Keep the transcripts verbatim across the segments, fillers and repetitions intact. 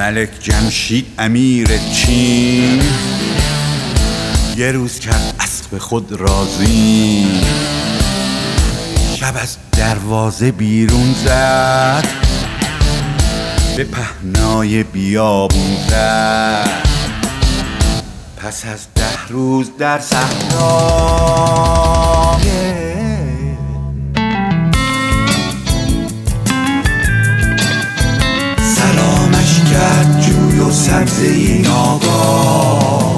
ملک جمشید امیر چین یه روز کرد اسب خود راضی، شب از دروازه بیرون زد، به پهنای بیابون زد. پس از ده روز در صحرا سلامش کرد جوی و سبزه ناگاه،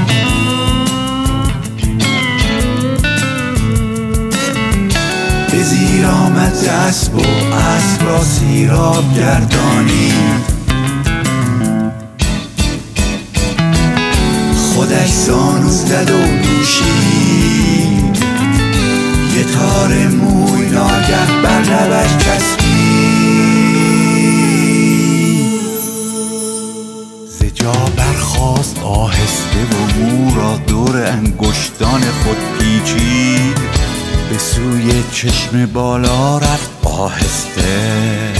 به زیر آمد ز اسب و اسب را سیراب گردانید. خودش زانو زد و نوشید، یه تار موی ناگه بر لبش چسبید. ز جا برخاست آهسته و مو را دور انگشتان خود پیچید، به سوی چشم بالا رفت آهسته.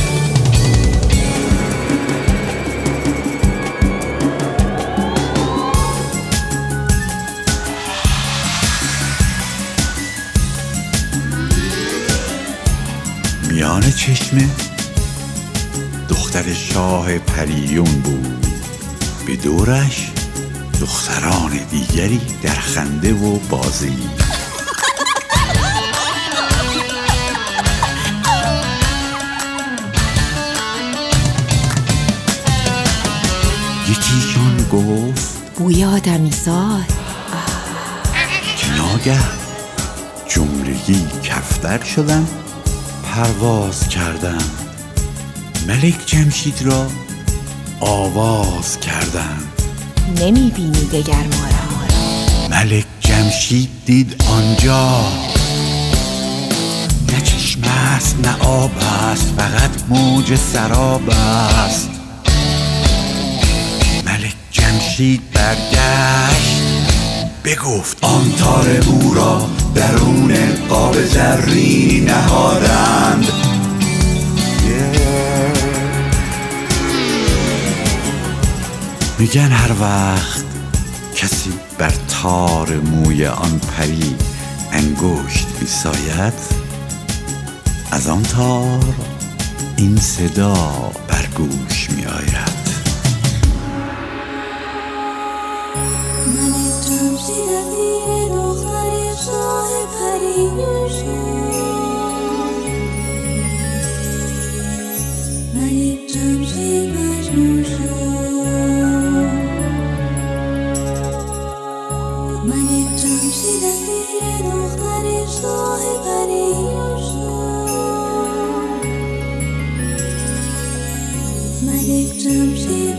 میان چشمه دختر شاه پریون بود، به دورش دختران دیگری در خنده و بازی. یکیشان گفت بوی آدمی زاد. که ناگه جملگی کفتر شدن، پرواز کردن، ملک جمشید را آواز کردن. نمیبینی دگر ما را؟ ملک جمشید دید آنجا نه چشم است نه آب است، فقط موج سراب است. ملک جمشید برگشت بگفت آن تار مو را درون قاب زرینی نهادند. yeah. میگن هر وقت کسی بر تار موی آن پری انگشت میساید، از آن تار این صدا بر گوش میآید. Malik Jamshid